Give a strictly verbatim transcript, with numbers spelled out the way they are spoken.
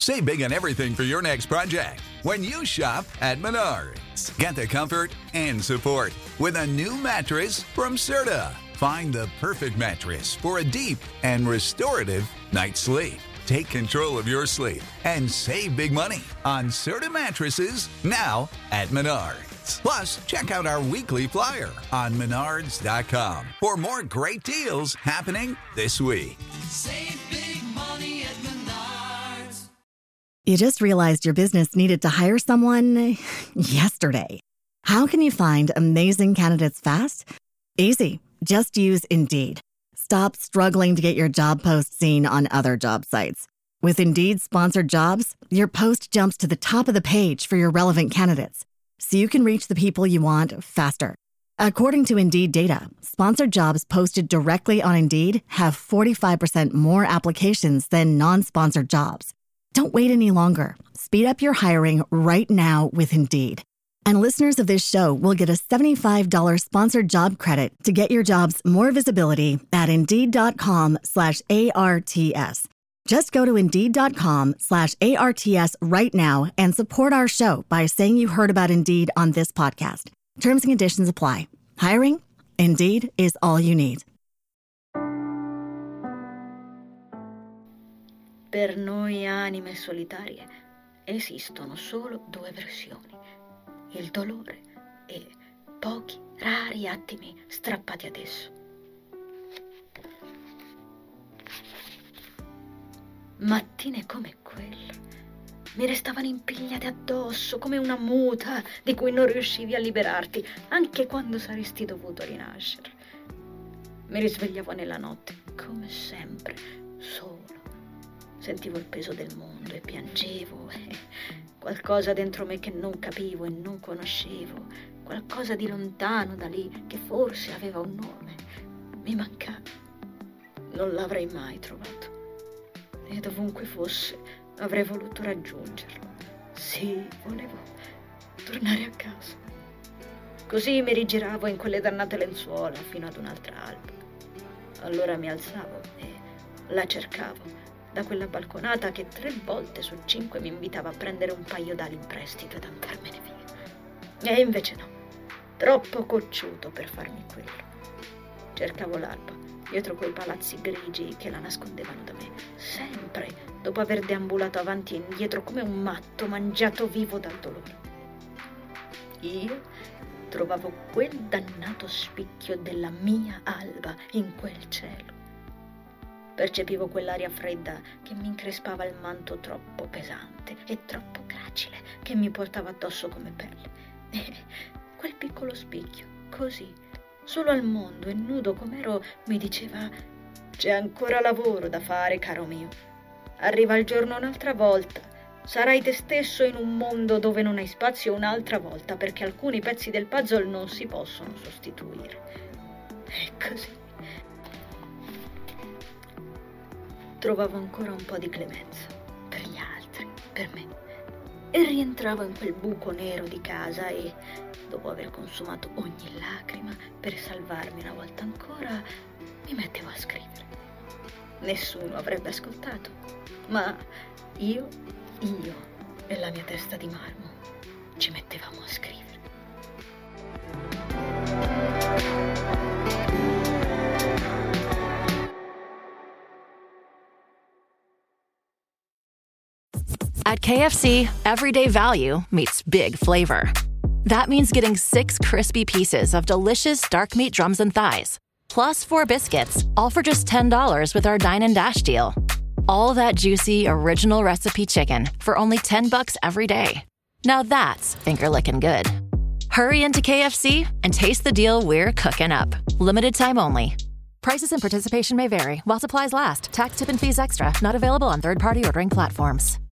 Save big on everything for your next project when you shop at Menards. Get the comfort and support with a new mattress from Serta. Find the perfect mattress for a deep and restorative night's sleep. Take control of your sleep and save big money on Serta mattresses now at Menards. Plus, check out our weekly flyer on menards dot com for more great deals happening this week. Save big money at Menards. You just realized your business needed to hire someone yesterday. How can you find amazing candidates fast? Easy. Just use Indeed. Stop struggling to get your job post seen on other job sites. With Indeed sponsored jobs, your post jumps to the top of the page for your relevant candidates, so you can reach the people you want faster. According to Indeed data, sponsored jobs posted directly on Indeed have forty-five percent more applications than non-sponsored jobs. Don't wait any longer. Speed up your hiring right now with Indeed. And listeners of this show will get a seventy-five dollars sponsored job credit to get your jobs more visibility at Indeed.com slash ARTS. Just go to Indeed.com slash ARTS right now and support our show by saying you heard about Indeed on this podcast. Terms and conditions apply. Hiring? Indeed is all you need. Per noi anime solitarie esistono solo due versioni. Il dolore e pochi, rari attimi strappati ad esso. Mattine come quelle mi restavano impigliate addosso come una muta di cui non riuscivi a liberarti, anche quando saresti dovuto rinascere. Mi risvegliavo nella notte, come sempre, solo. Sentivo il peso del mondo e piangevo. E qualcosa dentro me che non capivo e non conoscevo, qualcosa di lontano da lì che forse aveva un nome, mi mancava. Non l'avrei mai trovato. E dovunque fosse, avrei voluto raggiungerlo. Sì, volevo tornare a casa. Così mi rigiravo in quelle dannate lenzuola fino ad un'altra alba. Allora mi alzavo e la cercavo da quella balconata che tre volte su cinque mi invitava a prendere un paio d'ali in prestito ed andarmene via. E invece no, troppo cocciuto per farmi quello. Cercavo l'alba dietro quei palazzi grigi che la nascondevano da me, sempre dopo aver deambulato avanti e indietro come un matto mangiato vivo dal dolore. Io trovavo quel dannato spicchio della mia alba in quel cielo. Percepivo quell'aria fredda che mi increspava il manto troppo pesante e troppo gracile che mi portava addosso come pelle. E quel piccolo spicchio, così, solo al mondo e nudo com'ero, mi diceva: c'è ancora lavoro da fare, caro mio. Arriva il giorno un'altra volta. Sarai te stesso in un mondo dove non hai spazio un'altra volta, perché alcuni pezzi del puzzle non si possono sostituire. E così trovavo ancora un po' di clemenza per gli altri, per me, e rientravo in quel buco nero di casa e, dopo aver consumato ogni lacrima per salvarmi una volta ancora, mi mettevo a scrivere. Nessuno avrebbe ascoltato, ma io, io e la mia testa di marmo ci mettevamo a scrivere. At K F C, everyday value meets big flavor. That means getting six crispy pieces of delicious dark meat drums and thighs, plus four biscuits, all for just ten dollars with our Dine and Dash deal. All that juicy, original recipe chicken for only ten bucks every day. Now that's finger-licking good. Hurry into K F C and taste the deal we're cooking up. Limited time only. Prices and participation may vary while supplies last. Tax, tip, and fees extra. Not available on third-party ordering platforms.